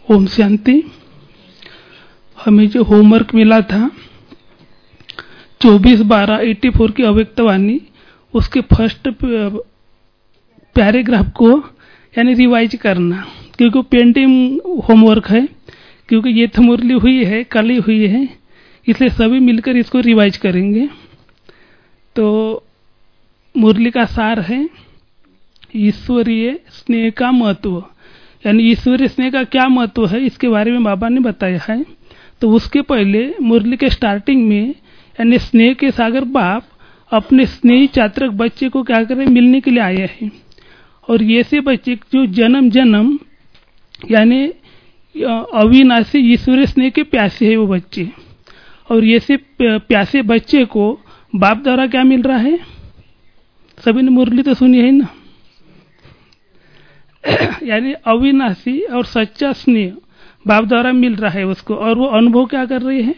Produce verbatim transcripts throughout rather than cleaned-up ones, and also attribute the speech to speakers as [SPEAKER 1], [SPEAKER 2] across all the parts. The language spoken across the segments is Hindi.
[SPEAKER 1] ओम शांति। हमें जो होमवर्क मिला था चौबीस बारह एटी फोर की अव्यक्तवाणी, उसके फर्स्ट पैराग्राफ को यानी रिवाइज करना, क्योंकि पेंडिंग होमवर्क है, क्योंकि ये तो मुरली हुई है, कल ही हुई है, इसलिए सभी मिलकर इसको रिवाइज करेंगे। तो मुरली का सार है ईश्वरीय स्नेह का महत्व, यानी ईश्वरीय स्नेह का क्या महत्व है इसके बारे में बाबा ने बताया है। तो उसके पहले मुरली के स्टार्टिंग में यानी स्नेह के सागर बाप अपने स्नेही चात्रक बच्चे को क्या करें, मिलने के लिए आए हैं। और ये से बच्चे जो जन्म जन्म यानी अविनाशी ईश्वरीय स्नेह के प्यासे है वो बच्चे, और ये से प्यासे बच्चे को बाप द्वारा क्या मिल रहा है, सभी ने मुरली तो सुनी है ना, यानी अविनाशी और सच्चा स्नेह बाप द्वारा मिल रहा है उसको, और वो अनुभव क्या कर रहे हैं,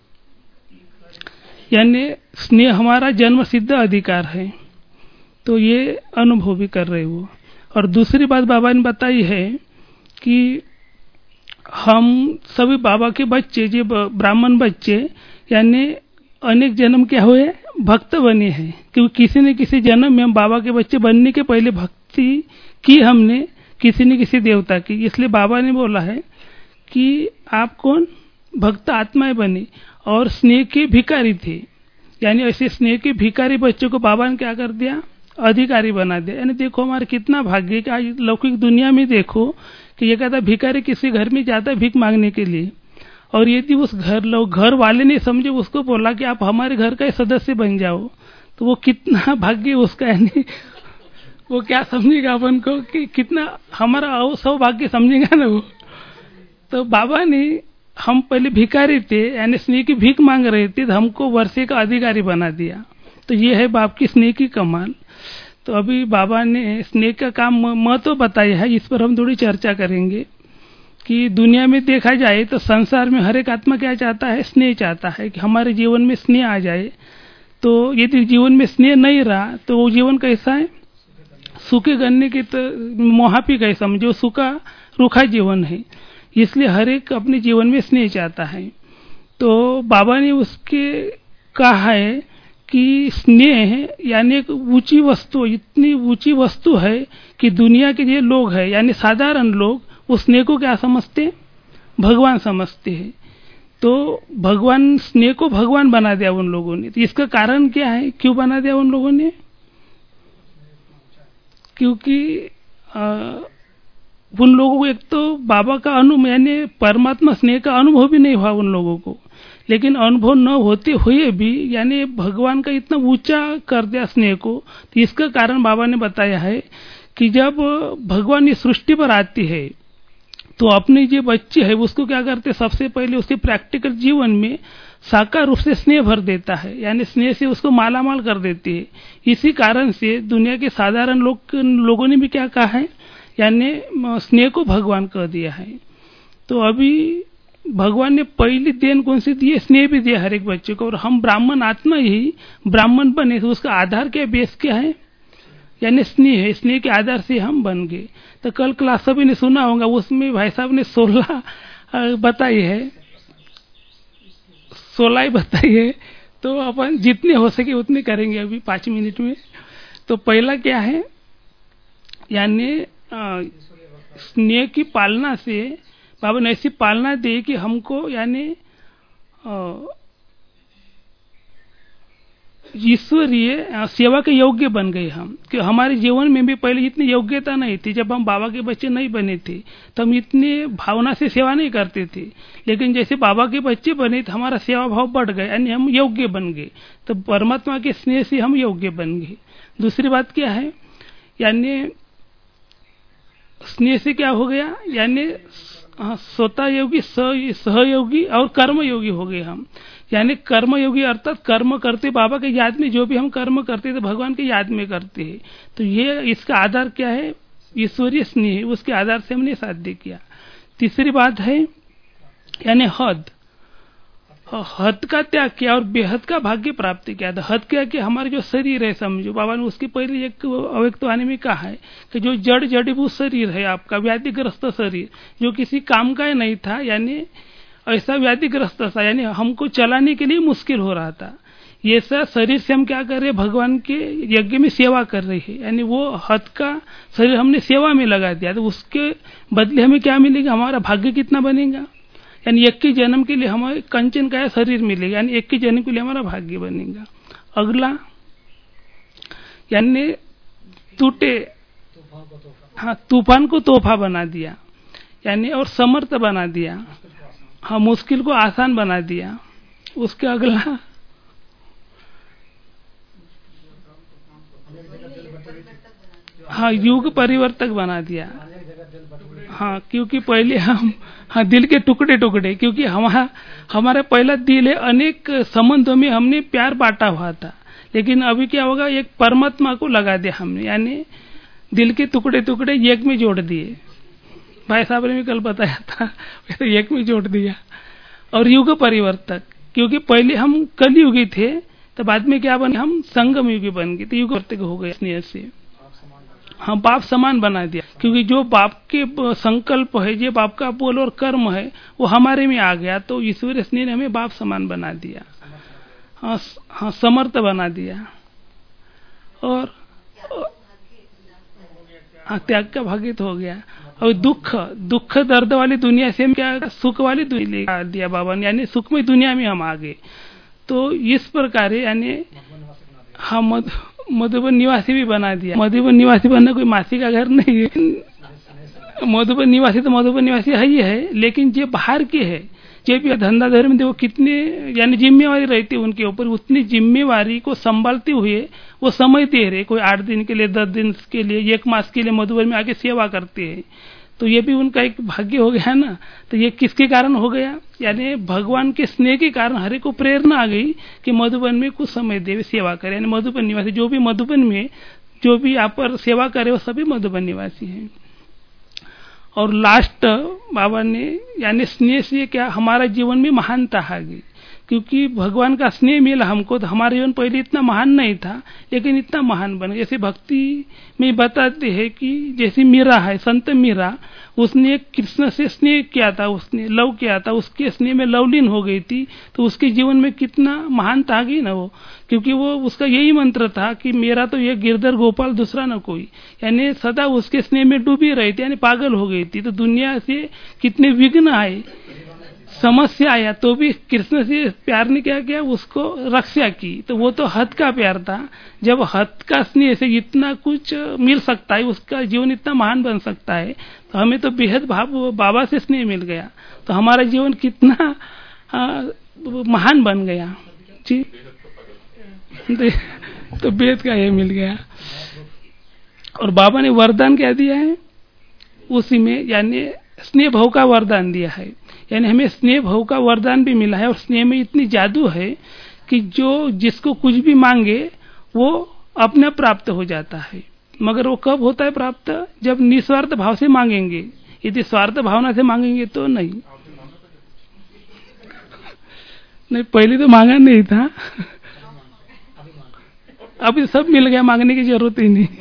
[SPEAKER 1] यानी स्नेह हमारा जन्म सिद्ध अधिकार है, तो ये अनुभव भी कर रहे हो। और दूसरी बात बाबा ने बताई है कि हम सभी बाबा के बच्चे, जो ब्राह्मण बच्चे, यानी अनेक जन्म क्या हुए, भक्त बने हैं, क्योंकि किसी न किसी जन्म में हम बाबा के बच्चे बनने के पहले भक्ति की हमने किसी न किसी देवता की, इसलिए बाबा ने बोला है कि आप कौन, भक्त आत्माएं बने और स्नेह के भिखारी थे, यानी ऐसे स्नेह के भिखारी बच्चों को बाबा ने क्या कर दिया, अधिकारी बना दिया। यानी देखो हमारा कितना भाग्य कि आज लौकिक दुनिया में देखो कि ये कहता भिखारी किसी घर में जाता है भीख मांगने के लिए, और यदि उस घर लोग घर वाले ने समझे, उसको बोला कि आप हमारे घर का सदस्य बन जाओ, तो वो कितना भाग्य उसका, यानी वो क्या समझेगा अपन को कि कितना हमारा सौभाग्य समझेगा ना वो। तो बाबा ने, हम पहले भिखारी थे यानी स्नेह की भीख मांग रहे थे, तो हमको वर्षे का अधिकारी बना दिया। तो ये है बाप की स्नेह की कमाल। तो अभी बाबा ने स्नेह का काम महत्व बताया है, इस पर हम थोड़ी चर्चा करेंगे कि दुनिया में देखा जाए तो संसार में हर एक आत्मा क्या चाहता है, स्नेह चाहता है कि हमारे जीवन में स्नेह आ जाए। तो यदि जीवन में स्नेह नहीं रहा तो वो जीवन कैसा है, सूखे गन्ने की तो मोहापी कह समझो, सूखा रूखा जीवन है। इसलिए हर एक अपने जीवन में स्नेह चाहता है। तो बाबा ने उसके कहा है कि स्नेह यानी एक ऊंची वस्तु, इतनी ऊंची वस्तु है कि दुनिया के ये लोग हैं यानी साधारण लोग उस स्नेह को क्या समझते हैं, भगवान समझते हैं। तो भगवान, स्नेह को भगवान बना दिया उन लोगों ने। तो इसका कारण क्या है, क्यों बना दिया उन लोगों ने, क्योंकि आ, उन लोगों को एक तो बाबा का अनुभव यानी परमात्मा स्नेह का अनुभव भी नहीं हुआ उन लोगों को, लेकिन अनुभव न होते हुए भी यानी भगवान का इतना ऊंचा कर दिया स्नेह को। तो इसका कारण बाबा ने बताया है कि जब भगवान इस सृष्टि पर आती है तो अपने जो बच्चे है उसको क्या करते, सबसे पहले उसके प्रैक्टिकल जीवन में साकार रूप से स्नेह भर देता है, यानी स्नेह से उसको मालामाल कर देती है। इसी कारण से दुनिया के साधारण लोग लोगों ने भी क्या कहा है, यानी स्नेह को भगवान कह दिया है। तो अभी भगवान ने पहली देन कौन सी दी है, स्नेह भी दिया हर एक बच्चे को। और हम ब्राह्मण आत्मा ही ब्राह्मण बने तो उसका आधार क्या, बेस क्या है, यानी स्नेह है। स्नेह के आधार से हम बन गए। तो कल क्लास सभी ने सुना होगा, उसमें भाई साहब ने सोलह बताई है, सोलह ही बताई है। तो अपन जितने हो सके उतने करेंगे अभी पाँच मिनट में। तो पहला क्या है, यानी स्नेह की पालना से बाबा ने ऐसी पालना दी कि हमको यानी ईश्वरीय सेवा के योग्य बन गए हम। कि हमारे जीवन में भी पहले इतनी योग्यता नहीं थी, जब हम बाबा के बच्चे नहीं बने थे तो हम इतनी भावना से सेवा नहीं करते थे, लेकिन जैसे बाबा के बच्चे बने तो हमारा सेवा भाव बढ़ गया, यानी हम योग्य बन गए। तो परमात्मा के स्नेह से हम योग्य बन गए। दूसरी बात क्या है, यानी स्नेह से क्या हो गया, यानी स्वतः योगी, सहयोगी और कर्मयोगी हो गए हम। यानी कर्मयोगी अर्थात कर्म करते बाबा के याद में, जो भी हम कर्म करते तो भगवान के याद में करते हैं। तो ये इसका आधार क्या है, ईश्वरीय स्नेह, उसके आधार से हमने साध्य किया। तीसरी बात है यानी हद। हद का त्याग किया और बेहद का भाग्य प्राप्त किया था। हद क्या कि हमारे जो शरीर है, समझो बाबा ने उसकी पहले एक अव्यक्तवाणी में कहा है कि जो जड़ जड़ीभूत शरीर है आपका, व्याधिग्रस्त शरीर जो किसी काम का ही नहीं था, यानी ऐसा व्याधिग्रस्त था, यानी हमको चलाने के लिए मुश्किल हो रहा था, ये सब शरीर से हम क्या कर रहे हैं, भगवान के यज्ञ में सेवा कर रहे हैं, यानी वो हद का शरीर हमने सेवा में लगा दिया, तो उसके बदले हमें क्या मिलेगा, हमारा भाग्य कितना बनेगा, यानी एक के जन्म के लिए हमें कंचन का शरीर मिलेगा, यानी एक के जन्म के लिए हमारा भाग्य बनेगा। अगला यानी टूटे, हाँ तूफान को तोहफा बना दिया, यानी और समर्थ बना दिया, हाँ मुश्किल को आसान बना दिया। उसके अगला हाँ युग परिवर्तक बना दिया, हाँ क्योंकि पहले हम हाँ दिल के टुकड़े टुकड़े, क्योंकि हमारा हमारा पहला दिल है, अनेक संबंधों में हमने प्यार बांटा हुआ था, लेकिन अभी क्या होगा, एक परमात्मा को लगा दिया हमने, यानी दिल के टुकड़े टुकड़े एक में जोड़ दिए। भाई साहब ने भी कल बताया था, तो एक में जोड़ दिया। और युग परिवर्तक, क्योंकि पहले हम कलयुगी थे, तो बाद में क्या बने, हम संगम युगी बन गए, तो युग परिवर्तक हो गए स्नेह से। हाँ बाप समान बना दिया, क्योंकि जो बाप के संकल्प है, जो बाप का बोल और कर्म है, वो हमारे में आ गया, तो ईश्वर स्नेह ने हमें बाप समान बना दिया। हाँ हाँ समर्थ बना दिया। और हाँ त्याग का भागित हो गया। और दुख दुख दर्द वाली दुनिया से हम क्या सुख वाली दुनिया दिया बाबा ने, यानी सुखमय दुनिया में हम आ गए। तो इस प्रकार यानी हम मधुबन निवासी भी बना दिया। मधुबन निवासी बनना कोई मासी का घर नहीं है, मधुबन निवासी तो मधुबन निवासी है ही है, लेकिन जो बाहर के है, जो भी धंधा धर्म देखो कितने यानी जिम्मेवारी रहती है उनके ऊपर, उतनी जिम्मेवारी को संभालते हुए वो समय दे रहे, कोई आठ दिन के लिए, दस दिन के लिए, एक मास के लिए मधुबन में आके सेवा करते हैं, तो ये भी उनका एक भाग्य हो गया ना। तो ये किसके कारण हो गया, यानी भगवान के स्नेह के कारण हरे को प्रेरणा आ गई कि मधुबन में कुछ समय देवे सेवा करे, यानी मधुबन निवासी जो भी मधुबन में जो भी यहाँ पर सेवा करे वो सभी मधुबन निवासी हैं। और लास्ट बाबा ने यानी स्नेह से क्या हमारा जीवन में महानता आ गई, क्योंकि भगवान का स्नेह मिला हमको, तो हमारा जीवन पहले इतना महान नहीं था, लेकिन इतना महान बन गया। जैसे भक्ति में बताते हैं कि जैसे मीरा है, संत मीरा, उसने कृष्ण से स्नेह किया था, उसने लव किया था, उसके स्नेह में लवलीन हो गई थी, तो उसके जीवन में कितना महानता आ गई ना वो, क्योंकि वो उसका यही मंत्र था कि मेरा तो ये गिरधर गोपाल दूसरा न कोई, यानी सदा उसके स्नेह में डूबी रही थी, यानी पागल हो गई थी। तो दुनिया से कितने विघ्न आए, समस्या आया, तो भी कृष्ण से प्यार ने क्या किया, उसको रक्षा की। तो वो तो हद का प्यार था, जब हद का स्नेह से इतना कुछ मिल सकता है, उसका जीवन इतना महान बन सकता है, तो हमें तो बेहद भाव बाबा से स्नेह मिल गया, तो हमारा जीवन कितना आ, महान बन गया जी। तो बेहद का ये मिल गया। और बाबा ने वरदान क्या दिया है उसी में, यानी स्नेह भाव का वरदान दिया है, यानी हमें स्नेह भाव का वरदान भी मिला है। और स्नेह में इतनी जादू है कि जो जिसको कुछ भी मांगे वो अपने प्राप्त हो जाता है, मगर वो कब होता है प्राप्त, जब निस्वार्थ भाव से मांगेंगे। यदि स्वार्थ भावना से मांगेंगे तो नहीं नहीं पहले तो मांगा नहीं था, अभी सब मिल गया, मांगने की जरूरत ही नहीं।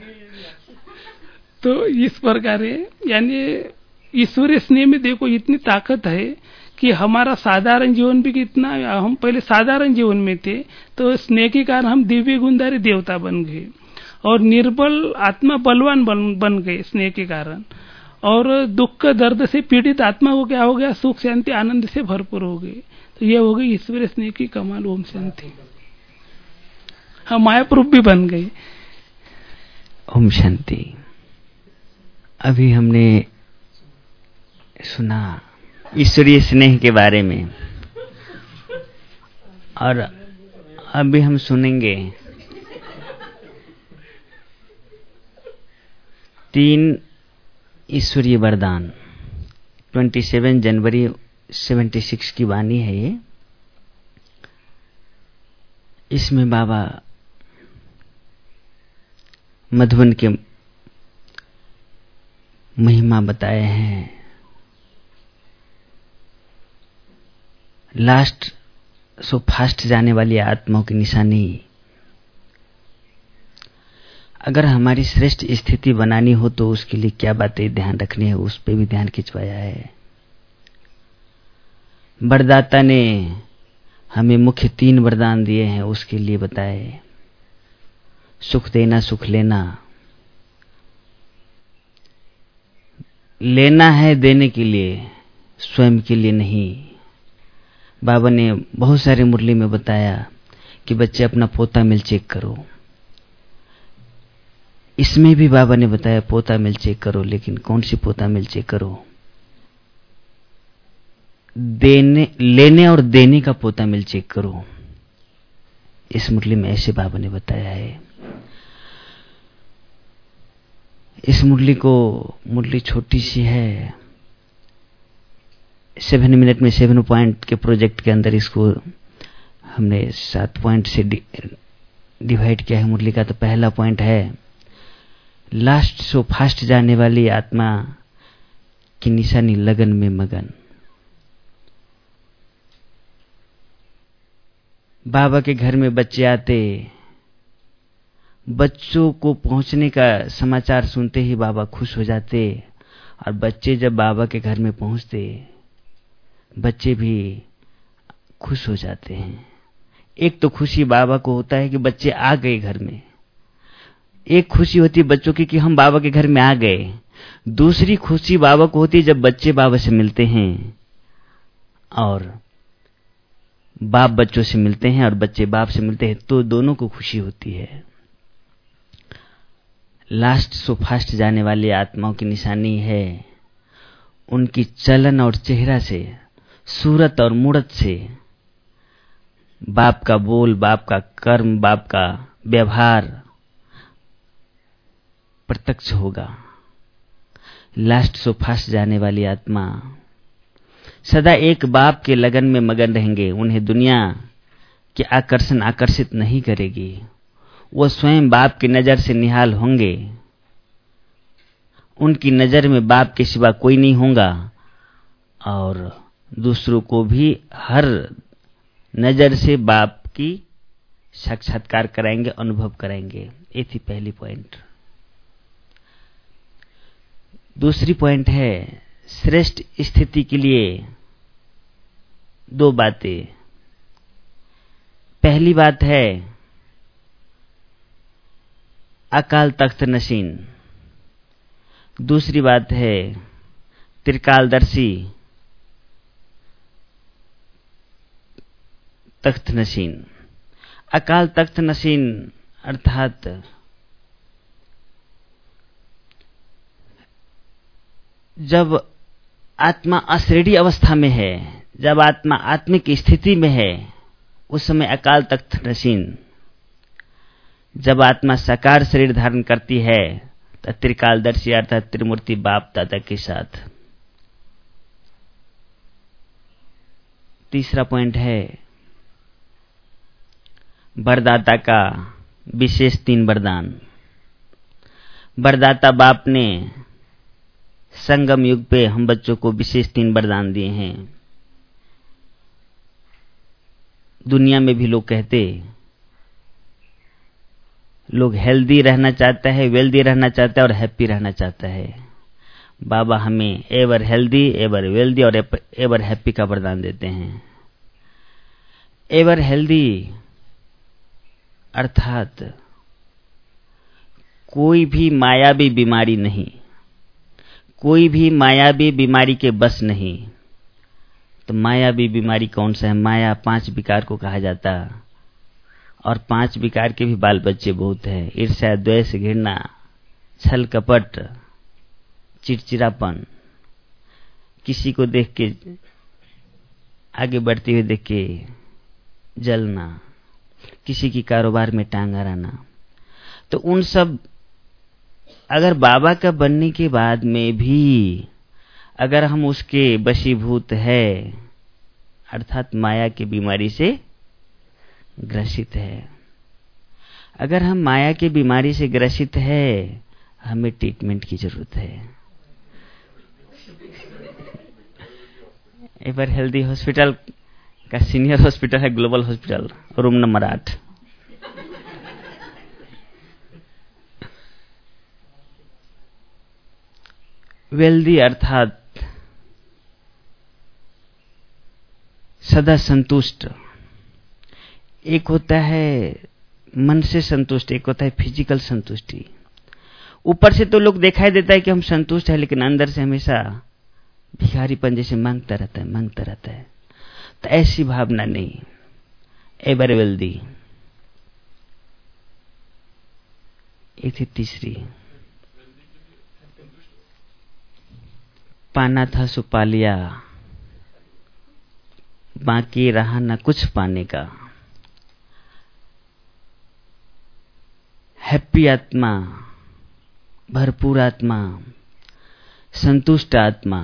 [SPEAKER 1] तो इस प्रकार यानी ईश्वरीय स्नेह में देखो इतनी ताकत है कि हमारा साधारण जीवन भी कितना, हम पहले साधारण जीवन में थे, तो स्नेह के कारण हम दिव्य गुणधारी देवता बन गए, और निर्बल आत्मा बलवान बन, बन गए स्नेह के कारण। और दुख दर्द से पीड़ित आत्मा को क्या हो गया, सुख शांति आनंद से भरपूर हो गए। तो ये हो गई ईश्वरीय स्नेह की कमाल। ओम शांति। हम मायापुरुष भी बन गए।
[SPEAKER 2] ओम शांति। अभी हमने सुना ईश्वरीय स्नेह के बारे में, और अभी हम सुनेंगे तीन ईश्वरीय वरदान। सत्ताईस जनवरी छिहत्तर की वाणी है ये। इसमें बाबा मधुबन के महिमा बताए हैं। लास्ट सो फास्ट जाने वाली आत्माओं की निशानी। अगर हमारी श्रेष्ठ स्थिति बनानी हो तो उसके लिए क्या बातें ध्यान रखनी है, उस पर भी ध्यान खिंचवाया है। वरदाता ने हमें मुख्य तीन वरदान दिए हैं, उसके लिए बताए। सुख देना, सुख लेना। लेना है देने के लिए, स्वयं के लिए नहीं। बाबा ने बहुत सारी मुरली में बताया कि बच्चे अपना पोता मिल चेक करो। इसमें भी बाबा ने बताया पोता मिल चेक करो, लेकिन कौन सी पोता मिल चेक करो? देने, लेने और देने का पोता मिल चेक करो। इस मुरली में ऐसे बाबा ने बताया है। इस मुरली को, मुरली छोटी सी है, सेवन मिनट में सेवन पॉइंट के प्रोजेक्ट के अंदर इसको हमने सात पॉइंट से डिवाइड किया है मुरली का। तो पहला पॉइंट है लास्ट सो फास्ट जाने वाली आत्मा की निशानी, लगन में मगन। बाबा के घर में बच्चे आते, बच्चों को पहुंचने का समाचार सुनते ही बाबा खुश हो जाते, और बच्चे जब बाबा के घर में पहुंचते बच्चे भी खुश हो जाते हैं। एक तो खुशी बाबा को होता है कि बच्चे आ गए घर में, एक खुशी होती है बच्चों की कि हम बाबा के घर में आ गए। दूसरी खुशी बाबा को होती है जब बच्चे बाबा से मिलते हैं और बाप बच्चों से मिलते हैं और बच्चे बाप से मिलते हैं, तो दोनों को खुशी होती है। लास्ट सो फास्ट जाने वाली आत्माओं की निशानी है उनकी चलन और चेहरा से, सूरत और मूरत से बाप का बोल, बाप का कर्म, बाप का व्यवहार प्रत्यक्ष होगा। लास्ट सो फास्ट जाने वाली आत्मा सदा एक बाप के लगन में मगन रहेंगे। उन्हें दुनिया के आकर्षण आकर्षित नहीं करेगी। वो स्वयं बाप की नजर से निहाल होंगे। उनकी नजर में बाप के सिवा कोई नहीं होगा और दूसरों को भी हर नजर से बाप की साक्षात्कार कराएंगे, अनुभव कराएंगे। ये थी पहली पॉइंट। दूसरी पॉइंट है श्रेष्ठ स्थिति के लिए दो बातें। पहली बात है अकाल तख्त नशीन, दूसरी बात है त्रिकालदर्शी तख्त नशीन। अकाल तख्त नशीन अर्थात जब आत्मा अश्रेणी अवस्था में है, जब आत्मा आत्मिक स्थिति में है, उस समय अकाल तख्त नशीन। जब आत्मा साकार शरीर धारण करती है तो त्रिकालदर्शी अर्थात त्रिमूर्ति बाप दादा के साथ। तीसरा पॉइंट है वरदाता का विशेष तीन वरदान। वरदाता बाप ने संगम युग पे हम बच्चों को विशेष तीन वरदान दिए हैं। दुनिया में भी लोग कहते, लोग हेल्दी रहना चाहता है, वेल्दी रहना चाहता है और हैप्पी रहना चाहता है। बाबा हमें एवर हेल्दी, एवर वेल्दी और एवर हैप्पी का वरदान देते हैं। एवर हेल्दी अर्थात कोई भी मायावी बीमारी नहीं, कोई भी मायावी बीमारी के बस नहीं। तो मायावी बीमारी कौन सा है? माया पांच विकार को कहा जाता, और पांच विकार के भी बाल बच्चे बहुत हैं। ईर्ष्या, द्वेष, घृणा, छल कपट, चिड़चिड़ापन, किसी को देख के आगे बढ़ते हुए देख के जलना, किसी की कारोबार में टांग अड़ाना। तो उन सब अगर बाबा का बनने के बाद में भी अगर हम उसके वशीभूत है अर्थात माया की बीमारी से ग्रसित है, अगर हम माया की बीमारी से ग्रसित है, हमें ट्रीटमेंट की जरूरत है। एवर हेल्दी हॉस्पिटल का सीनियर हॉस्पिटल है ग्लोबल हॉस्पिटल, रूम नंबर आठ। वेल्दी अर्थात सदा संतुष्ट। एक होता है मन से संतुष्ट, एक होता है फिजिकल संतुष्टि। ऊपर से तो लोग दिखाई देता है कि हम संतुष्ट है, लेकिन अंदर से हमेशा भिखारीपन जैसे मांगता रहता है मांगता रहता है। तो ऐसी भावना नहीं, एवर वेल्दी। ये थी तीसरी। पाना था सो पा लिया, बाकी रहा न कुछ पाने का। हैप्पी आत्मा, भरपूर आत्मा, संतुष्ट आत्मा,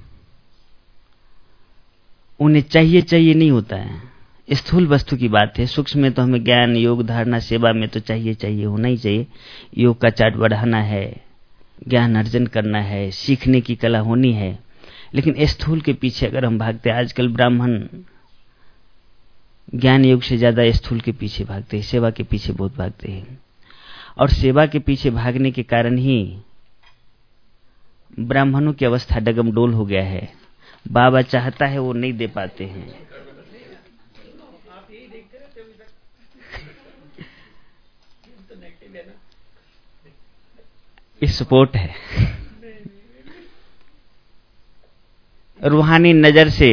[SPEAKER 2] उन्हें चाहिए चाहिए नहीं होता है। स्थूल वस्तु की बात है। सूक्ष्म में तो हमें ज्ञान, योग, धारणा, सेवा में तो चाहिए चाहिए होना ही चाहिए। योग का चार्ट बढ़ाना है, ज्ञान अर्जन करना है, सीखने की कला होनी है। लेकिन स्थूल के पीछे अगर हम भागते, आजकल ब्राह्मण ज्ञान योग से ज्यादा स्थूल के पीछे भागते हैं, सेवा के पीछे बहुत भागते हैं। और सेवा के पीछे भागने के कारण ही ब्राह्मणों की अवस्था डगमडोल हो गया है। बाबा चाहता है वो नहीं दे पाते हैं। ये सपोर्ट है। रूहानी नजर से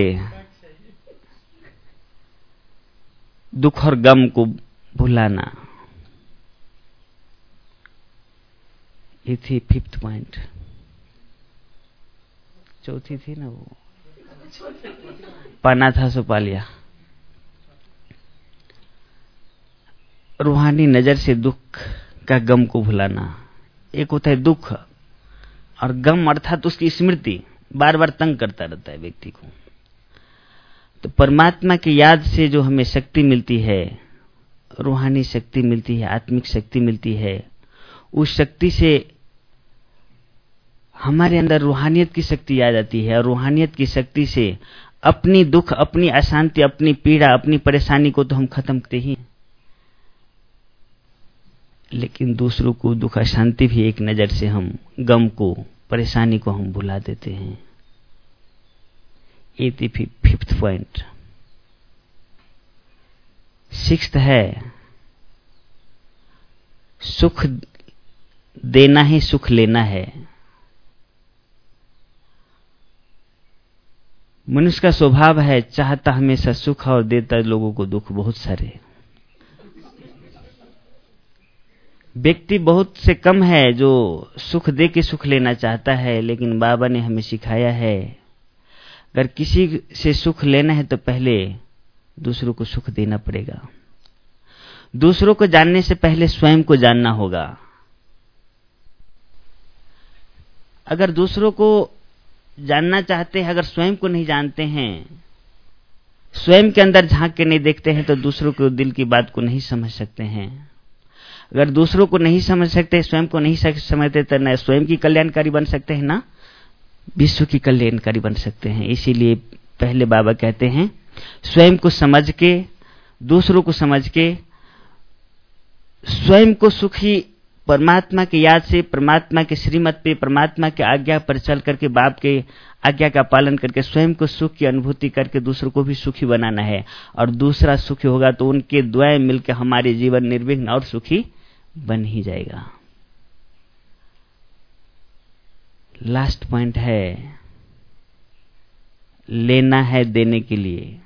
[SPEAKER 2] दुख और गम को भुलाना, ये थी फिफ्थ पॉइंट। चौथी थी ना वो, पाना था सो पा लिया। रूहानी नजर से दुख का गम को भुलाना। एक होता है दुख, और गम अर्थात उसकी स्मृति बार बार तंग करता रहता है व्यक्ति को। तो परमात्मा की याद से जो हमें शक्ति मिलती है, रूहानी शक्ति मिलती है, आत्मिक शक्ति मिलती है, उस शक्ति से हमारे अंदर रूहानियत की शक्ति आ जाती है। और रूहानियत की शक्ति से अपनी दुख, अपनी अशांति, अपनी पीड़ा, अपनी परेशानी को तो हम खत्म करते ही, लेकिन दूसरों को दुख अशांति भी एक नजर से हम गम को, परेशानी को हम भुला देते हैं। ये थी फिफ्थ पॉइंट। सिक्स्थ है सुख देना ही सुख लेना है। मनुष्य का स्वभाव है, चाहता हमेशा सुख और देता लोगों को दुख बहुत सारे। व्यक्ति बहुत से कम है जो सुख दे के सुख लेना चाहता है। लेकिन बाबा ने हमें सिखाया है, अगर किसी से सुख लेना है तो पहले दूसरों को सुख देना पड़ेगा। दूसरों को जानने से पहले स्वयं को जानना होगा। अगर दूसरों को जानना चाहते हैं, अगर स्वयं को नहीं जानते हैं, स्वयं के अंदर झांक के नहीं देखते हैं, तो दूसरों के दिल की बात को नहीं समझ सकते हैं। अगर दूसरों को नहीं समझ सकते, स्वयं को नहीं समझते, तो न स्वयं की कल्याणकारी बन सकते हैं, ना विश्व की कल्याणकारी बन सकते हैं। इसीलिए पहले बाबा कहते हैं, स्वयं को समझ के, दूसरों को समझ के, स्वयं को सुखी परमात्मा की याद से, परमात्मा के श्रीमत पे, परमात्मा के आज्ञा पर चल करके, बाप के आज्ञा का पालन करके स्वयं को सुख की अनुभूति करके दूसरों को भी सुखी बनाना है। और दूसरा सुखी होगा तो उनके द्वय मिलकर हमारे जीवन निर्विघ्न और सुखी बन ही जाएगा। लास्ट पॉइंट है लेना है देने के लिए।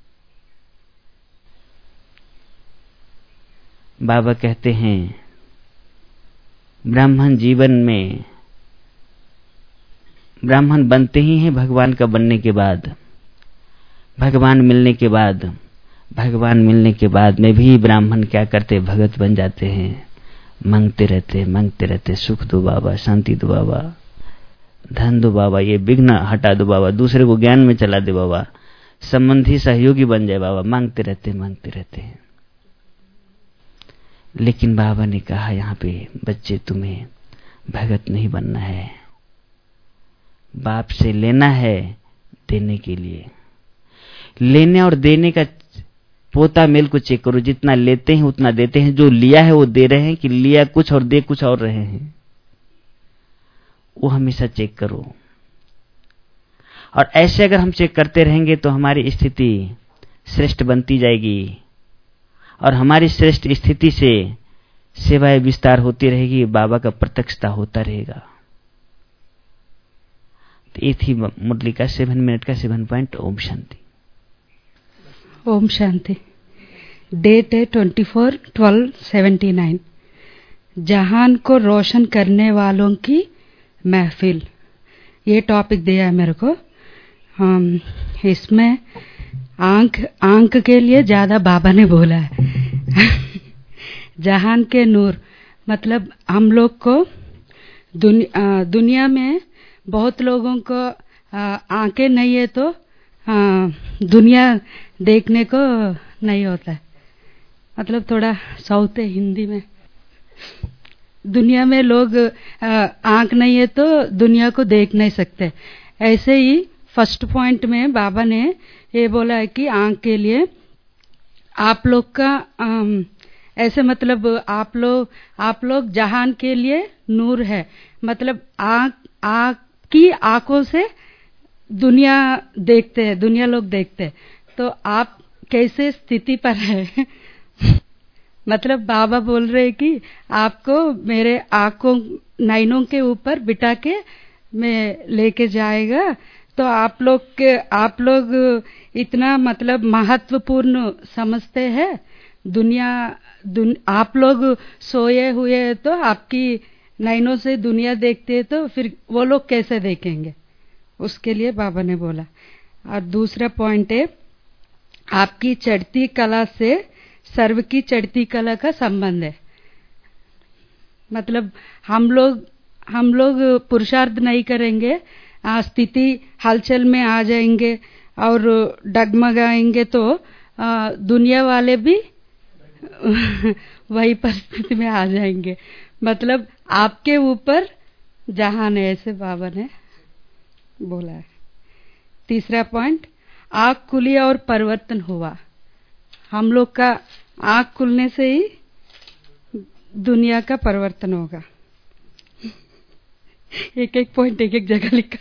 [SPEAKER 2] बाबा कहते हैं ब्राह्मण जीवन में, ब्राह्मण बनते ही हैं भगवान का बनने के बाद, भगवान मिलने के बाद, भगवान मिलने के बाद में भी ब्राह्मण क्या करते, भगत बन जाते हैं। मांगते रहते मांगते रहते, सुख दो बाबा, शांति दो बाबा, धन दो बाबा, ये विघ्न हटा दो बाबा, दूसरे को ज्ञान में चला दे बाबा, संबंधी सहयोगी बन जाए बाबा। मांगते रहते मांगते रहते हैं। लेकिन बाबा ने कहा, यहाँ पे बच्चे तुम्हें भगत नहीं बनना है, बाप से लेना है देने के लिए। लेने और देने का पोता मेल को चेक करो। जितना लेते हैं उतना देते हैं, जो लिया है वो दे रहे हैं कि लिया कुछ और दे कुछ और रहे हैं, वो हमेशा चेक करो। और ऐसे अगर हम चेक करते रहेंगे तो हमारी स्थिति श्रेष्ठ बनती जाएगी और हमारी श्रेष्ठ स्थिति से सेवाएं विस्तार होती रहेगी, बाबा का प्रत्यक्षता होता रहेगा। तो ये थी मुरली का सेवन मिनट का सेवन पॉइंट। ओम शांति।
[SPEAKER 3] ओम शांति। डेट है twenty four twelve seventy nine. जहान को रोशन करने वालों की महफिल, ये टॉपिक दिया है मेरे को। हम इसमें आंख आंख के लिए ज्यादा बाबा ने बोला है। जहान के नूर मतलब हम लोग को दुनिया, दुनिया में बहुत लोगों को आंखें नहीं है तो आ, दुनिया देखने को नहीं होता है। मतलब थोड़ा साउथ है हिंदी में। दुनिया में लोग आंख नहीं है तो दुनिया को देख नहीं सकते। ऐसे ही फर्स्ट पॉइंट में बाबा ने ये बोला है कि आंख के लिए आप लोग का आम, ऐसे मतलब आप लोग आप लोग जहान के लिए नूर है। मतलब आंख आंख की आंखों से दुनिया देखते हैं, दुनिया लोग देखते हैं। तो आप कैसे स्थिति पर है? मतलब बाबा बोल रहे कि आपको मेरे आंखों नैनों के ऊपर बिठा के मैं लेके जाएगा। तो आप लोग के आप लोग इतना मतलब महत्वपूर्ण समझते हैं दुनिया दुन, आप लोग सोए हुए हैं तो आपकी नैनों से दुनिया देखते हैं, तो फिर वो लोग कैसे देखेंगे? उसके लिए बाबा ने बोला। और दूसरा पॉइंट है आपकी चढ़ती कला से सर्व की चढ़ती कला का संबंध है। मतलब हम लोग हम लोग पुरुषार्थ नहीं करेंगे, स्थिति हलचल में आ जाएंगे और डगमगाएंगे तो आ, दुनिया वाले भी वही परिस्थिति में आ जाएंगे। मतलब आपके ऊपर जहान है, ऐसे बाबा ने बोला है। तीसरा पॉइंट आँख खुली और परिवर्तन हुआ। हम लोग का आँख खुलने से ही दुनिया का परिवर्तन होगा। एक एक पॉइंट एक एक जगह लिखा।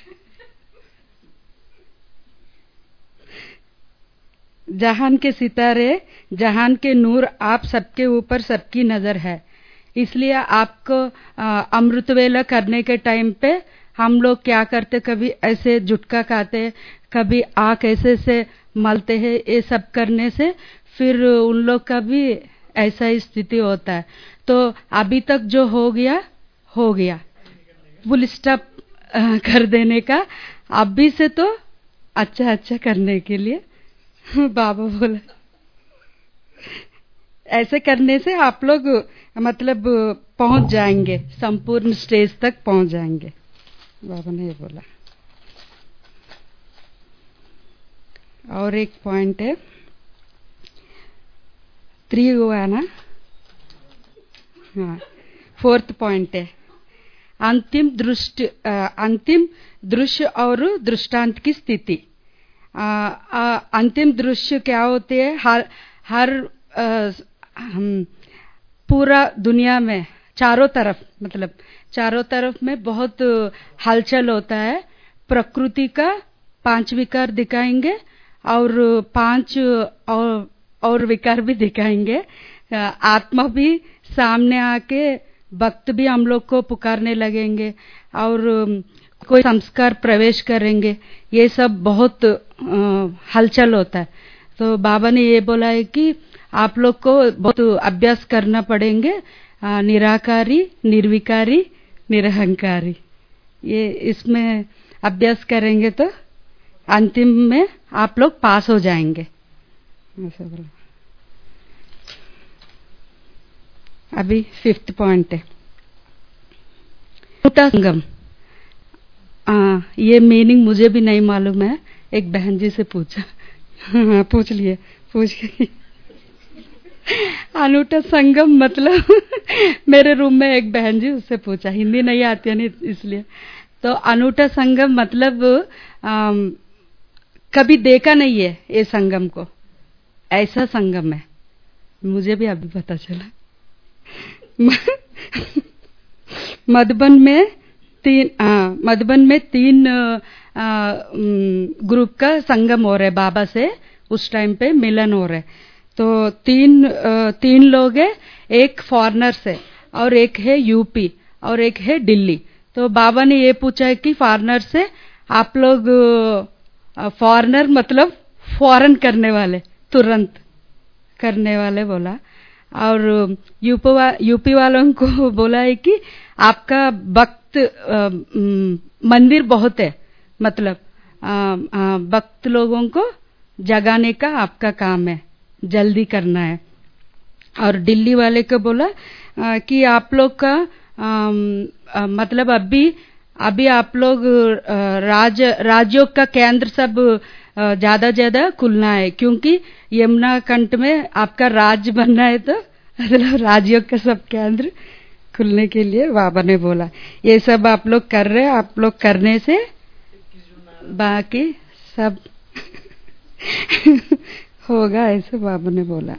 [SPEAKER 3] जहान के सितारे, जहान के नूर, आप सबके ऊपर सबकी नजर है। इसलिए आपको अमृत वेला करने के टाइम पे हम लोग क्या करते, कभी ऐसे जुटका खाते, कभी आँख ऐसे से मलते हैं। ये सब करने से फिर उन लोग का भी ऐसा ही स्थिति होता है। तो अभी तक जो हो गया हो गया, फुल स्टॉप कर देने का। अभी से तो अच्छा अच्छा करने के लिए बाबा बोला। ऐसे करने से आप लोग मतलब पहुंच जाएंगे, संपूर्ण स्टेज तक पहुंच जाएंगे, बाबा ने ये बोला। और एक पॉइंट है, थ्री हुआ है ना, हाँ, फोर्थ पॉइंट है अंतिम दृष्टि, अंतिम दृश्य और दृष्टांत की स्थिति। आ, आ, अंतिम दृश्य क्या होते हैं? हर हर आ, हम पूरा दुनिया में चारों तरफ, मतलब चारों तरफ में बहुत हलचल होता है। प्रकृति का पांच विकार दिखाएंगे और पांच और, और विकार भी दिखाएंगे। आत्मा भी सामने आके भक्त भी हम लोग को पुकारने लगेंगे और कोई संस्कार प्रवेश करेंगे। ये सब बहुत हलचल होता है। तो बाबा ने ये बोला है कि आप लोग को बहुत अभ्यास करना पड़ेंगे, निराकारी, निर्विकारी, निरहंकारी। ये इसमें अभ्यास करेंगे तो अंतिम में आप लोग पास हो जाएंगे, ऐसा बोला। अभी फिफ्थ पॉइंट है अनूठा संगम। आ, ये मीनिंग मुझे भी नहीं मालूम है, एक बहन जी से पूछा। हाँ, पूछ लिए पूछ के अनूठा संगम मतलब मेरे रूम में एक बहन जी, उससे पूछा, हिंदी नहीं आती है नहीं इसलिए। तो अनूठा संगम मतलब आम, कभी देखा नहीं है ये संगम को, ऐसा संगम है। मुझे भी अभी पता चला। मधुबन में तीन हाँ मधुबन में तीन आ, ग्रुप का संगम हो रहा है, बाबा से उस टाइम पे मिलन हो रहा है। तो तीन आ, तीन लोग है, एक फॉरेनर से और एक है यूपी और एक है दिल्ली। तो बाबा ने ये पूछा है कि फॉरेनर से आप लोग, फॉरेनर मतलब फौरन करने वाले, तुरंत करने वाले बोला। और यूपी वा, यूपी वालों को बोला है कि आपका वक्त मंदिर बहुत है, मतलब भक्त लोगों को जगाने का आपका काम है, जल्दी करना है। और दिल्ली वाले को बोला आ, कि आप लोग का आ, आ, मतलब अभी अभी आप लोग राज राज्यों का केंद्र सब ज्यादा ज्यादा खुलना है, क्योंकि यमुना कंठ में आपका राज्य बनना है, तो मतलब राज्यों का सब केंद्र खुलने के लिए बाबा ने बोला ये सब आप लोग कर रहे हैं, आप लोग करने से बाकी सब होगा, ऐसे बाबा ने बोला।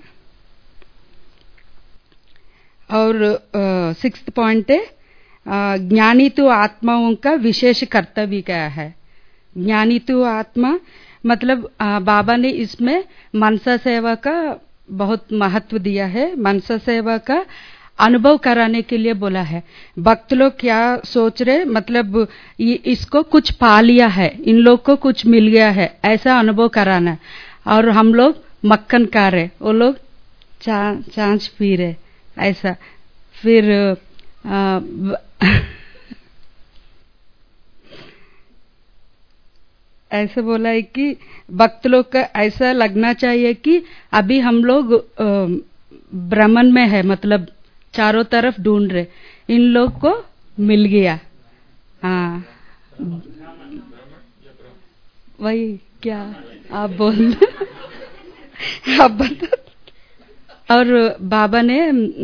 [SPEAKER 3] और सिक्स्थ पॉइंट है, ज्ञानी तो आत्माओं का विशेष कर्तव्य क्या है। ज्ञानी तो आत्मा मतलब आ, बाबा ने इसमें मनसा सेवा का बहुत महत्व दिया है। मनसा सेवा का अनुभव कराने के लिए बोला है। भक्त लोग क्या सोच रहे, मतलब ये इसको कुछ पा लिया है, इन लोग को कुछ मिल गया है, ऐसा अनुभव कराना है। और हम लोग मक्खन खा रहे, वो लोग चा, चांच पी रहे, ऐसा। फिर आ, ऐसे बोला है कि भक्त लोग का ऐसा लगना चाहिए कि अभी हम लोग भ्रमण में है, मतलब चारों तरफ ढूंढ रहे, इन लोग को मिल गया। हाँ वही, क्या आप बोल आप बता। और बाबा ने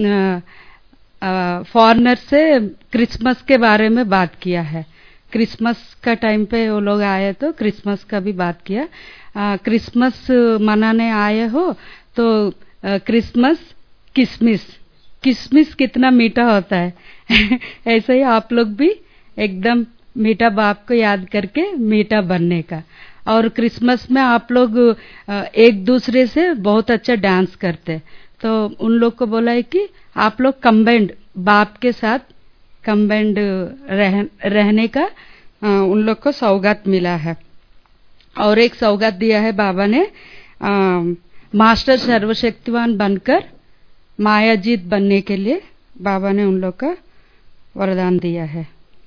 [SPEAKER 3] फॉरेनर से क्रिसमस के बारे में बात किया है। क्रिसमस का टाइम पे वो लोग आए तो क्रिसमस का भी बात किया। आ, क्रिसमस मनाने आए हो तो आ, क्रिसमस किसमिस किसमिस कितना मीठा होता है ऐसे ही आप लोग भी एकदम मीठा बाप को याद करके मीठा बनने का। और क्रिसमस में आप लोग एक दूसरे से बहुत अच्छा डांस करते, तो उन लोग को बोला है कि आप लोग कंबाइंड बाप के साथ कंबाइंड रह, रहने का आ, उन लोग को सौगात मिला है। और एक सौगात दिया है बाबा ने, आ, मास्टर सर्वशक्तिवान बनकर मायाजीत बनने के लिए बाबा ने उन लोग का वरदान दिया है।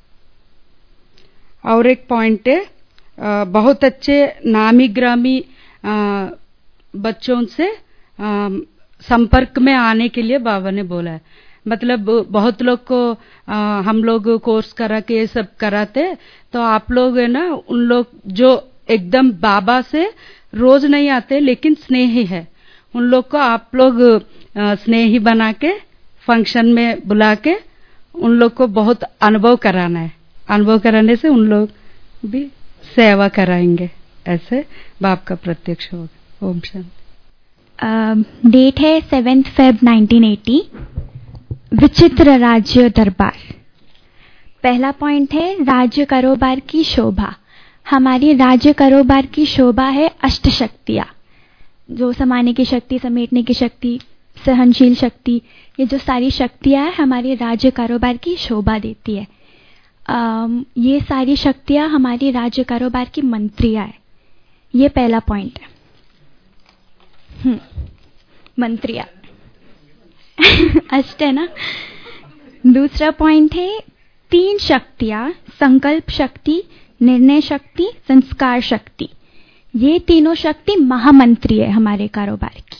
[SPEAKER 3] और एक पॉइंट है, आ, बहुत अच्छे नामी ग्रामी आ, बच्चों से आ, संपर्क में आने के लिए बाबा ने बोला है। मतलब बहुत लोग को आ, हम लोग कोर्स करा के ये सब कराते, तो आप लोग है ना, उन लोग जो एकदम बाबा से रोज नहीं आते लेकिन स्नेही है, उन लोग को आप लोग स्नेही बना के फंक्शन में बुला के उन लोग को बहुत अनुभव कराना है। अनुभव कराने से उन लोग भी सेवा कराएंगे, ऐसे बाप का प्रत्यक्ष होगा। ओम शांति।
[SPEAKER 4] डेट है सेवेंथ फेब नाइनटीन एटी। विचित्र राज्य दरबार। पहला पॉइंट है राज्य कारोबार की शोभा। हमारी राज्य कारोबार की शोभा है अष्ट शक्तियाँ, जो समाने की शक्ति, समेटने की शक्ति, सहनशील शक्ति, ये जो सारी शक्तियाँ हमारे राज्य कारोबार की शोभा देती है। आ, ये सारी शक्तियाँ हमारी राज्य कारोबार की मंत्रियाँ है। ये पहला पॉइंट है। हम्म, मंत्रियाँ अष्ट है ना। दूसरा पॉइंट है तीन शक्तियाँ, संकल्प शक्ति, निर्णय शक्ति, संस्कार शक्ति। ये तीनों शक्ति महामंत्री है हमारे कारोबार की।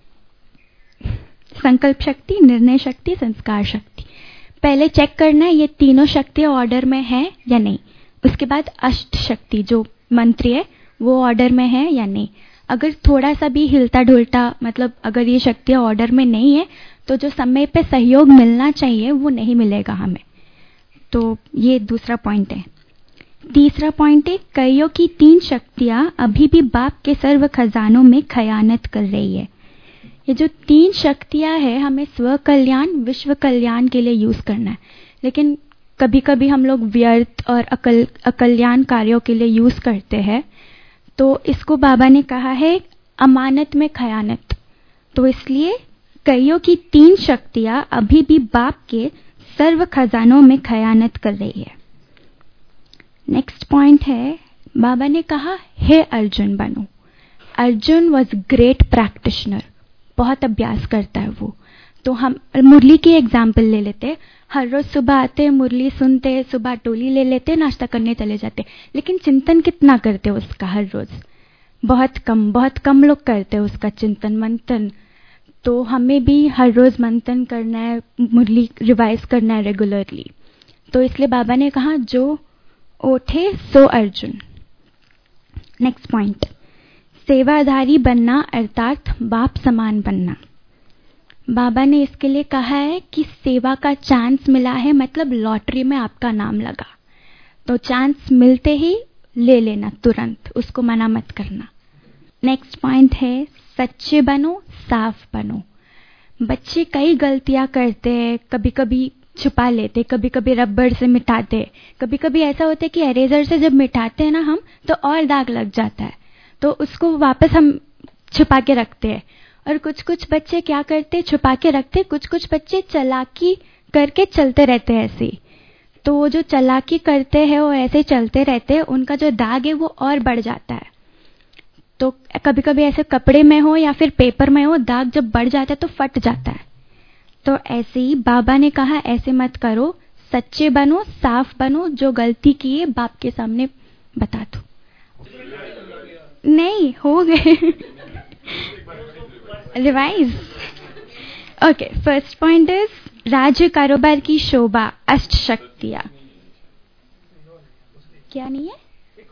[SPEAKER 4] संकल्प शक्ति, निर्णय शक्ति, संस्कार शक्ति। पहले चेक करना है ये तीनों शक्तियाँ ऑर्डर में है या नहीं। उसके बाद अष्ट शक्ति जो मंत्री है वो ऑर्डर में है या नहीं। अगर थोड़ा सा भी हिलता ढुलता, मतलब अगर ये शक्तियाँ ऑर्डर में नहीं है तो जो समय पे सहयोग मिलना चाहिए वो नहीं मिलेगा हमें। तो ये दूसरा पॉइंट है। तीसरा पॉइंट है, कईयों की तीन शक्तियां अभी भी बाप के सर्व खजानों में खयानत कर रही है। ये जो तीन शक्तियां हैं, हमें स्व कल्याण, विश्व कल्याण के लिए यूज करना है, लेकिन कभी कभी हम लोग व्यर्थ और अकल अकल्याण कार्यों के लिए यूज करते हैं। तो इसको बाबा ने कहा है अमानत में खयानत। तो इसलिए कईयों की तीन शक्तियां अभी भी बाप के सर्व खजानों में खयानत कर रही है। नेक्स्ट पॉइंट है, बाबा ने कहा हे अर्जुन बनो। अर्जुन वॉज ग्रेट प्रैक्टिशनर, बहुत अभ्यास करता है वो। तो हम मुरली की एग्जाम्पल ले लेते, हर रोज सुबह आते, मुरली सुनते, सुबह टोली ले लेते, नाश्ता करने चले जाते, लेकिन चिंतन कितना करते उसका हर रोज? बहुत कम, बहुत कम लोग करते उसका चिंतन मंथन। तो हमें भी हर रोज मंथन करना है, मुरली रिवाइज करना है रेगुलरली। तो इसलिए बाबा ने कहा जो ओठे सो अर्जुन। नेक्स्ट पॉइंट, सेवाधारी बनना अर्थात बाप समान बनना। बाबा ने इसके लिए कहा है कि सेवा का चांस मिला है, मतलब लॉटरी में आपका नाम लगा, तो चांस मिलते ही ले लेना तुरंत, उसको मना मत करना। नेक्स्ट पॉइंट है, सच्चे बनो, साफ बनो। बच्चे कई गलतियां करते हैं, कभी कभी छुपा लेते, कभी कभी रबड़ से मिटाते, कभी कभी ऐसा होता है कि इरेजर से जब मिटाते हैं ना हम, तो और दाग लग जाता है, तो उसको वापस हम छुपा के रखते हैं। और कुछ कुछ बच्चे क्या करते, छुपा के रखते, कुछ कुछ बच्चे चालाकी करके चलते रहते हैं ऐसे। तो वो जो चालाकी करते हैं वो ऐसे चलते रहते हैं, उनका जो दाग है वो और बढ़ जाता है। तो कभी कभी ऐसे कपड़े में हो या फिर पेपर में हो, दाग जब बढ़ जाता है तो फट जाता है। तो ऐसे ही बाबा ने कहा ऐसे मत करो, सच्चे बनो, साफ बनो, जो गलती की है बाप के सामने बता दो। नहीं हो गए revise. Okay, first point is राज्य कारोबार की शोभा, अष्ट शक्तियां। क्या नहीं है?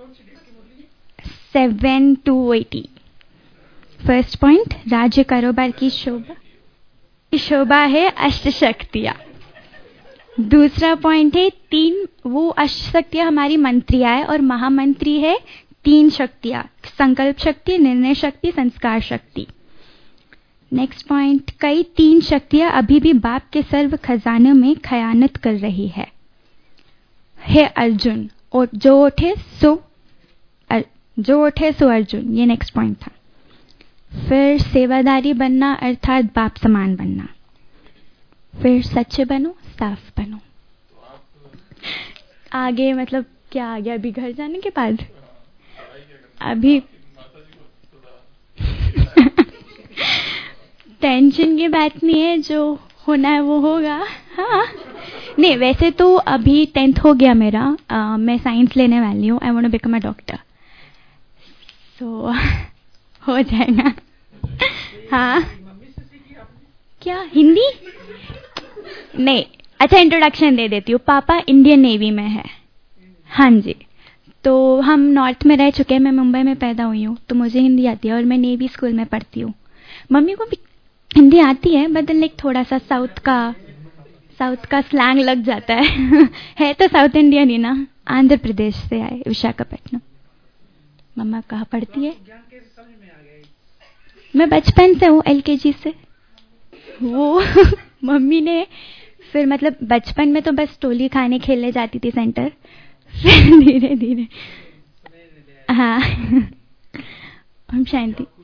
[SPEAKER 4] Seven two eight. First point, राज्य कारोबार की शोभा, शोभा है अष्ट शक्तियां। दूसरा पॉइंट है तीन, वो अष्ट शक्तियां हमारी मंत्रियां है और महामंत्री है तीन शक्तियां, संकल्प शक्ति, निर्णय शक्ति, संस्कार शक्ति। नेक्स्ट पॉइंट, कई तीन शक्तियां अभी भी बाप के सर्व खजानों में खयानत कर रही है। हे अर्जुन, और जो उठे सो अर, जो उठे सो अर्जुन, ये नेक्स्ट पॉइंट था। फिर सेवादारी बनना अर्थात बाप समान बनना। फिर सच्चे बनो, साफ बनो। आगे मतलब क्या आ गया अभी घर जाने के बाद? अभी टेंशन की बात नहीं है, जो होना है वो होगा। हाँ नहीं, वैसे तो अभी टेंथ हो गया मेरा, आ, मैं साइंस लेने वाली हूँ। I want to become a doctor, so हो जाएगा। हाँ क्या हिंदी? नहीं, अच्छा इंट्रोडक्शन दे देती हूँ। पापा इंडियन नेवी में है। हाँ जी, तो हम नॉर्थ में रह चुके हैं, मैं मुंबई में पैदा हुई हूँ, तो मुझे हिंदी आती है और मैं नेवी स्कूल में पढ़ती हूँ। मम्मी को भी हिंदी आती है, बट लाइक थोड़ा सा साउथ का साउथ का स्लैंग लग जाता है। है तो साउथ इंडियन ही ना, आंध्र प्रदेश से आए, विशाखापट्टनम। मम्मा कहाँ पढ़ती है? मैं बचपन से हूँ, एलकेजी से। वो मम्मी ने फिर मतलब बचपन में तो बस टोली खाने खेलने जाती थी सेंटर, फिर धीरे धीरे। हाँ हम शांति